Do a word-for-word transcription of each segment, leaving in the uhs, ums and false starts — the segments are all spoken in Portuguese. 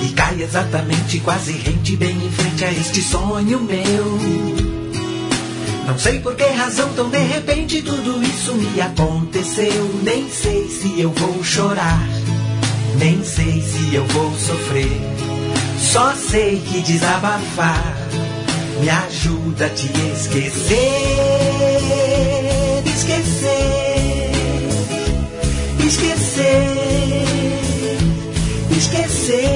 e cai exatamente quase rente bem em frente a este sonho meu. Não sei por que razão tão de repente tudo isso me aconteceu. Nem sei se eu vou chorar, nem sei se eu vou sofrer. Só sei que desabafar me ajuda a te esquecer. Esquecer, esquecer, esquecer.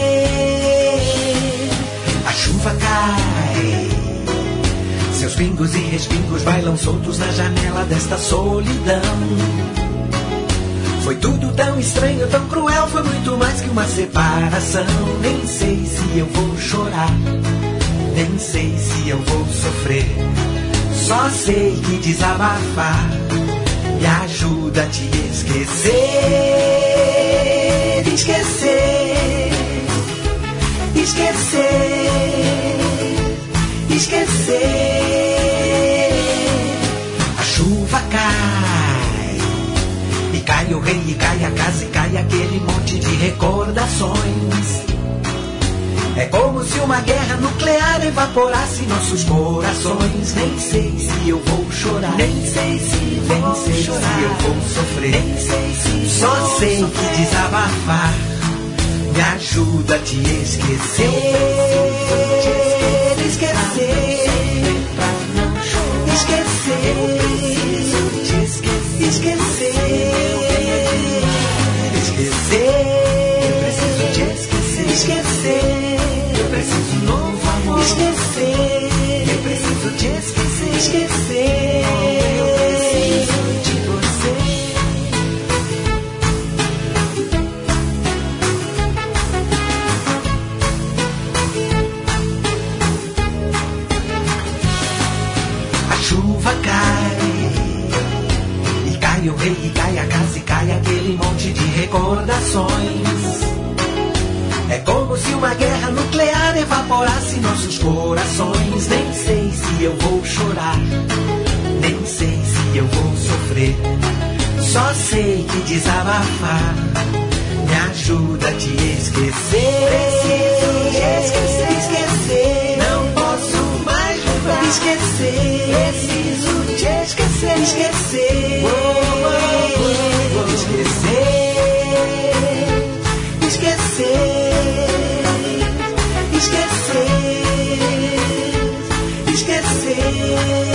A chuva cai, seus pingos e respingos bailam soltos na janela desta solidão. Foi tudo tão estranho, tão cruel, foi muito mais que uma separação. Nem sei se eu vou chorar, nem sei se eu vou sofrer. Só sei que desabafar me ajuda a te esquecer. Esquecer, esquecer, esquecer. A chuva cai, e cai o rei, e cai a casa, e cai aquele monte de recordações. É como se uma guerra nuclear evaporasse nossos corações. Nem sei se eu vou chorar, nem sei se vou nem sei chorar, se eu vou sofrer, nem sei se só sei sofrer. Que desabafar me ajuda a te esquecer. Esquecer, esquecer, esquecer, esquecer. Eu preciso te esquecer, esquecer. Eu preciso um novo amor, esquecer. Eu preciso te esquecer, esquecer. Eu preciso de você. A chuva cai, e cai o rei, e cai a casa, e cai aquele monte de recordações. É como se uma guerra nuclear evaporasse nossos corações. Nem sei se eu vou chorar, nem sei se eu vou sofrer. Só sei que desabafar me ajuda a te esquecer. Preciso te esquecer, esquecer. Não posso mais lembrar. Esquecer, preciso te esquecer, esquecer. Oh, oh, oh, oh. Esquecer, esquecer. Esquecer, esquecer.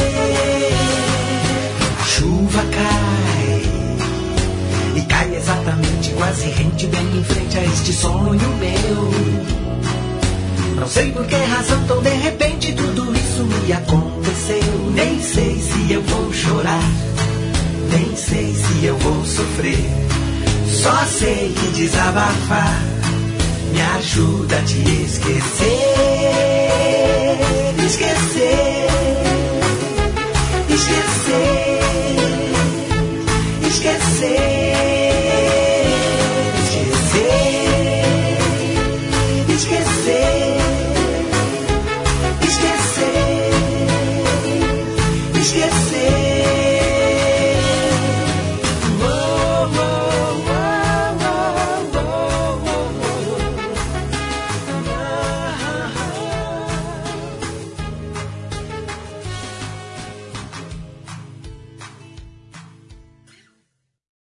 A chuva cai, e cai exatamente quase rente bem em frente a este sonho meu. Não sei por que razão tão de repente tudo isso me aconteceu. Nem sei se eu vou chorar, nem sei se eu vou sofrer. Só sei que desabafar me ajuda a te esquecer. Esquecer,